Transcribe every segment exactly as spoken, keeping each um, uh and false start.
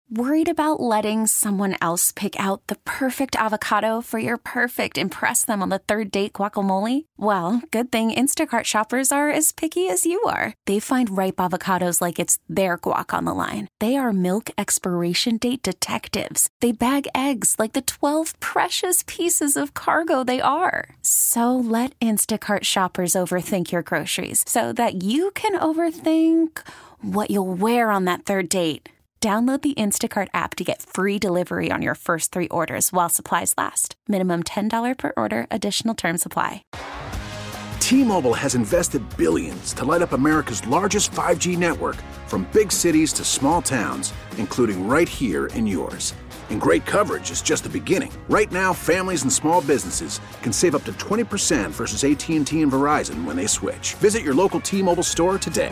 Worried about letting someone else pick out the perfect avocado for your perfect impress them on the third date guacamole? Well, good thing Instacart shoppers are as picky as you are. They find ripe avocados like it's their guac on the line. They are milk expiration date detectives. They bag eggs like the twelve precious pieces of cargo they are. So let Instacart shoppers overthink your groceries so that you can overthink what you'll wear on that third date. Download the Instacart app to get free delivery on your first three orders while supplies last. Minimum ten dollars per order. Additional terms apply. T-Mobile has invested billions to light up America's largest five G network, from big cities to small towns, including right here in yours. And great coverage is just the beginning. Right now, families and small businesses can save up to twenty percent versus A T and T and Verizon when they switch. Visit your local T-Mobile store today.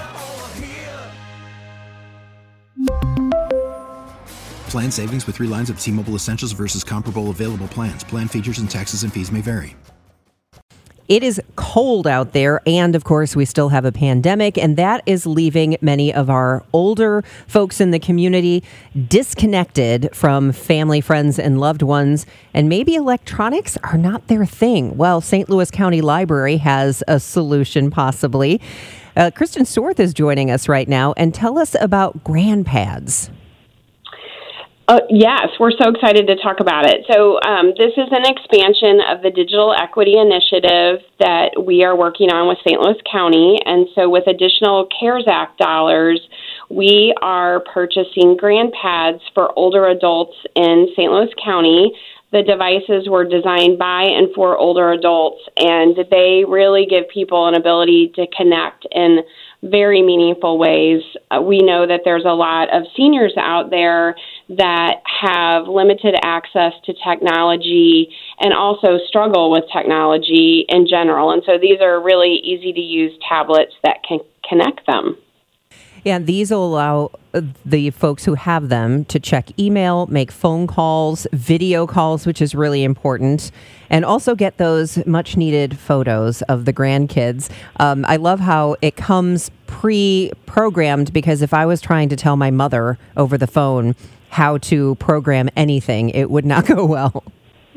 Plan savings with three lines of T-Mobile Essentials versus comparable available plans. Plan features and taxes and fees may vary. It is cold out there, and of course, we still have a pandemic, and that is leaving many of our older folks in the community disconnected from family, friends, and loved ones, and maybe electronics are not their thing. Well, Saint Louis County Library has a solution, possibly. Uh, Kristen Swarth is joining us right now, and tell us about GrandPads. Uh, yes, we're so excited to talk about it. So um, this is an expansion of the Digital Equity Initiative that we are working on with Saint Louis County. And so with additional CARES Act dollars, we are purchasing GrandPads for older adults in Saint Louis County. The devices were designed by and for older adults, and they really give people an ability to connect in very meaningful ways. Uh, we know that there's a lot of seniors out there that have limited access to technology and also struggle with technology in general. And so these are really easy to use tablets that can connect them. Yeah, these will allow the folks who have them to check email, make phone calls, video calls, which is really important, and also get those much-needed photos of the grandkids. Um, I love how it comes pre-programmed, because if I was trying to tell my mother over the phone how to program anything, it would not go well.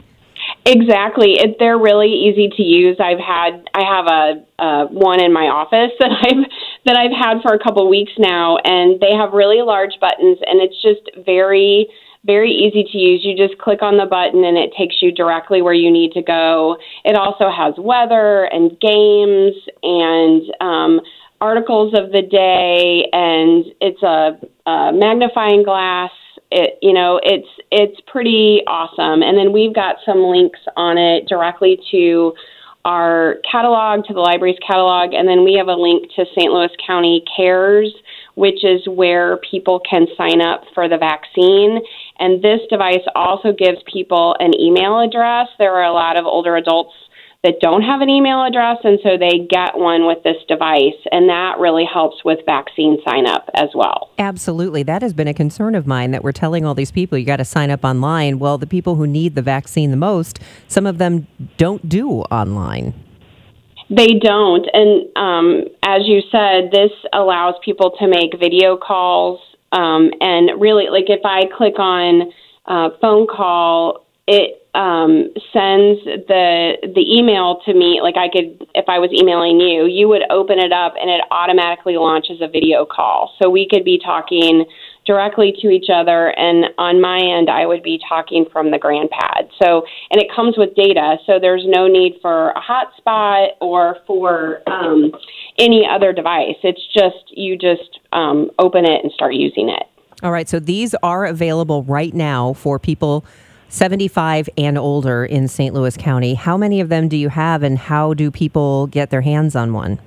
Exactly. It, they're really easy to use. I've had, I have a, uh, one in my office that I've, that I've had for a couple of weeks now, and they have really large buttons, and it's just very, very easy to use. You just click on the button and it takes you directly where you need to go. It also has weather and games and, um, articles of the day, and it's a, a magnifying glass. It, you know, it's it's pretty awesome. And then we've got some links on it directly to our catalog, to the library's catalog, and then we have a link to Saint Louis County CARES, which is where people can sign up for the vaccine. And this device also gives people an email address. There are a lot of older adults that don't have an email address, and so they get one with this device, and that really helps with vaccine sign-up as well. Absolutely. That has been a concern of mine, that we're telling all these people you got to sign up online. Well, the people who need the vaccine the most, some of them don't do online. They don't, and um, as you said, this allows people to make video calls, um, and really, like if I click on uh, phone call, it um, sends the the email to me. Like I could, if I was emailing you, you would open it up and it automatically launches a video call. So we could be talking directly to each other, and on my end, I would be talking from the GrandPad. So, and it comes with data, so there's no need for a hotspot or for um, any other device. It's just, you just um, open it and start using it. All right, so these are available right now for people seventy-five and older in Saint Louis County. How many of them do you have, and how do people get their hands on one?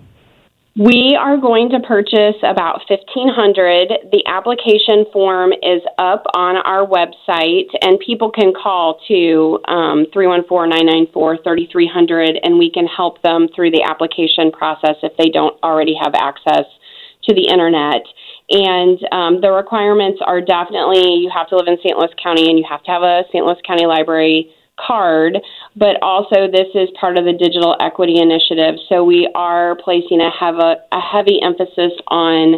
We are going to purchase about fifteen hundred. The application form is up on our website, and people can call to um, three one four, nine nine four, three three zero zero, and we can help them through the application process if they don't already have access to the internet. And um, the requirements are definitely, you have to live in Saint Louis County and you have to have a Saint Louis County Library card, but also this is part of the Digital Equity Initiative. So we are placing a, have a, a heavy emphasis on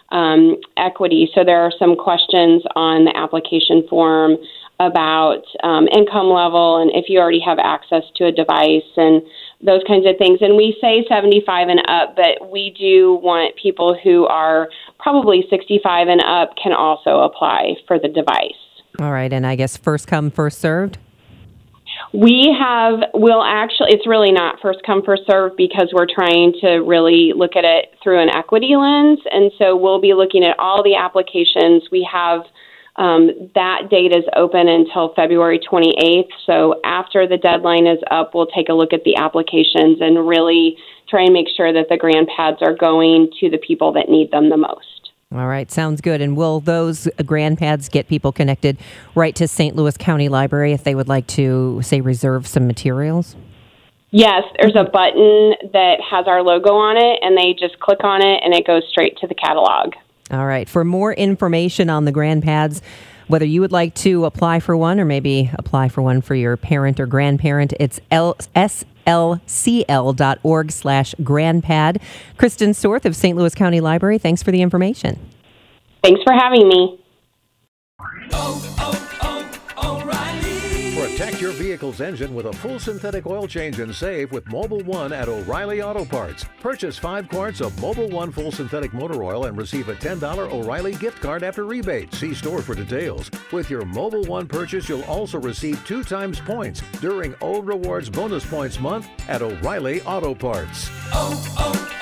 um, equity. So there are some questions on the application form about um, income level and if you already have access to a device and those kinds of things. And we say seventy-five and up, but we do want people who are probably sixty-five and up can also apply for the device. All right. And I guess first come, first served? We have, we'll actually, it's really not first come, first serve because we're trying to really look at it through an equity lens. And so we'll be looking at all the applications. We have um, that date is open until February twenty-eighth. So after the deadline is up, we'll take a look at the applications and really try and make sure that the GrandPads are going to the people that need them the most. All right, sounds good. And will those GrandPads get people connected right to Saint Louis County Library if they would like to, say, reserve some materials? Yes, there's a button that has our logo on it, and they just click on it, and it goes straight to the catalog. All right. For more information on the GrandPads, whether you would like to apply for one or maybe apply for one for your parent or grandparent, it's S L C L dot org slash GrandPad. Kristen Storth of Saint Louis County Library, thanks for the information. Thanks for having me. Oh, oh, oh, O'Reilly. Protect your vehicle's engine with a full synthetic oil change and save with Mobil one at O'Reilly Auto Parts. Purchase five quarts of Mobil one full synthetic motor oil and receive a ten dollars O'Reilly gift card after rebate. See store for details. With your Mobil one purchase, you'll also receive two times points during O Rewards Bonus Points Month at O'Reilly Auto Parts. Oh,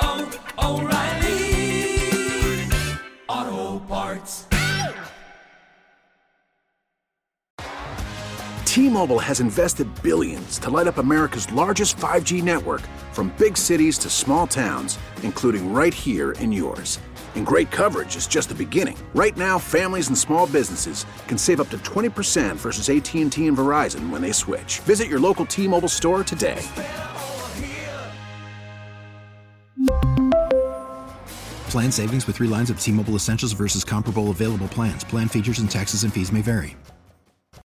oh, oh, O'Reilly Auto Parts. T-Mobile has invested billions to light up America's largest five G network, from big cities to small towns, including right here in yours. And great coverage is just the beginning. Right now, families and small businesses can save up to twenty percent versus A T and T and Verizon when they switch. Visit your local T-Mobile store today. Plan savings with three lines of T-Mobile Essentials versus comparable available plans. Plan features and taxes and fees may vary.